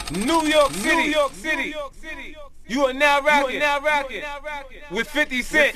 New York City. You are now rocking with 50 Cent.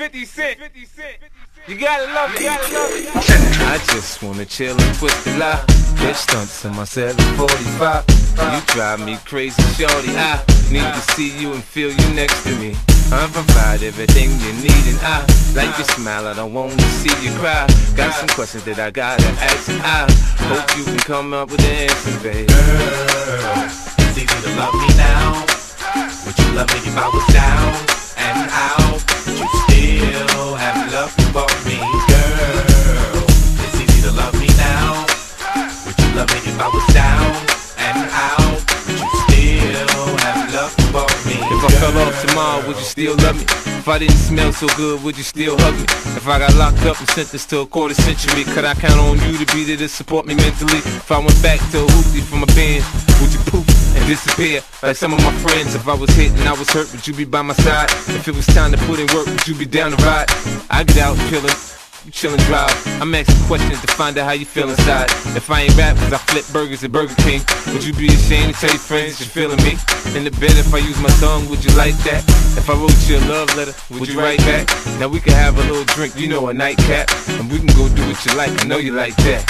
You gotta love it. I just wanna chill and twist the lie. Bitch stunts in my 745. You drive me crazy, shorty. I need to see you and feel you next to me. I provide everything you need, and I like your smile. I don't wanna see you cry. Got some questions that I gotta ask, and I hope you can come up with an answer, babe. Girl, it's easy to love me now. Would you love me if I was down and out? Would you still have love for me? Girl, it's easy to love me now. Would you love me if I was down and out? Would you still have love for me? If I fell off tomorrow, would you still love me? If I didn't smell so good, would you still hug me? If I got locked up and sentenced to a quarter century, could I count on you to be there to support me mentally? If I went back to a hoopty from a band, would you poof and disappear like some of my friends? If I was hit and I was hurt, would you be by my side? If it was time to put in work, would you be down to ride? I get out peeling, you chillin' drive. I'm asking questions to find out how you feel inside. If I ain't rap cause I flip burgers at Burger King, would you be ashamed to tell your friends you're feeling me? In the bed if I use my tongue, would you like that? If I wrote you a love letter, would you write back? Now we can have a little drink, you know, a nightcap, and we can go do what you like, I know you like that.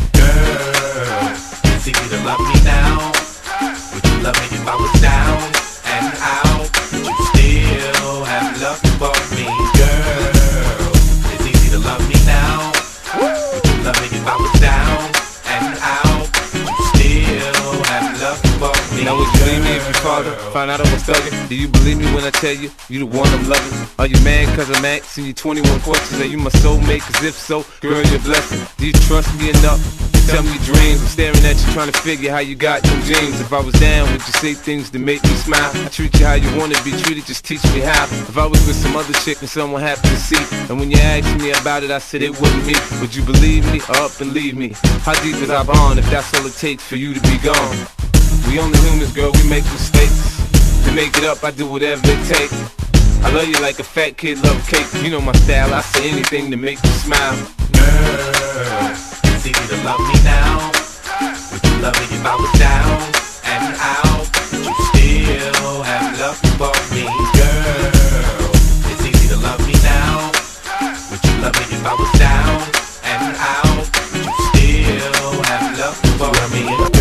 Girl, it's easy to love me now. Would you love me if I was down and out? Would you still have love for me? Girl, it's easy to love me now. Would you love me if I was down and out? Would you still have love for me? Now would you leave me if your father found out I was thugging? Do you believe me when I tell you, you the one I'm loving? Are you mad cause I'm asking you 21 questions? Are you my soulmate? Cause if so, girl, you're a blessing. Do you trust me enough? Tell me your dreams. I'm staring at you trying to figure how you got them dreams. If I was down, would you say things to make me smile? I treat you how you wanna be treated, just teach me how. If I was with some other chick and someone happened to see, and when you asked me about it, I said it wasn't me, would you believe me or up and leave me? How deep is our bond if that's all it takes for you to be gone? We only humans, girl, we make mistakes. To make it up, I do whatever it takes. I love you like a fat kid love cake. You know my style, I say anything to make you smile. Girl, it's easy to love me now. Would you love me if I was down and out? Would you still have love for me? Girl, it's easy to love me now. Would you love me if I was down and out? Would you still have love for me?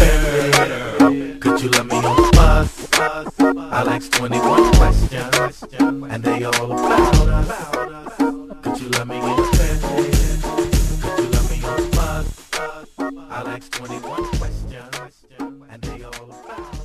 Girl, could you love me on the bus? I'll ask 21 questions and they all about us. Could you love me in bed? Could you love me on the bus? I'll ask 21 questions and they all about us.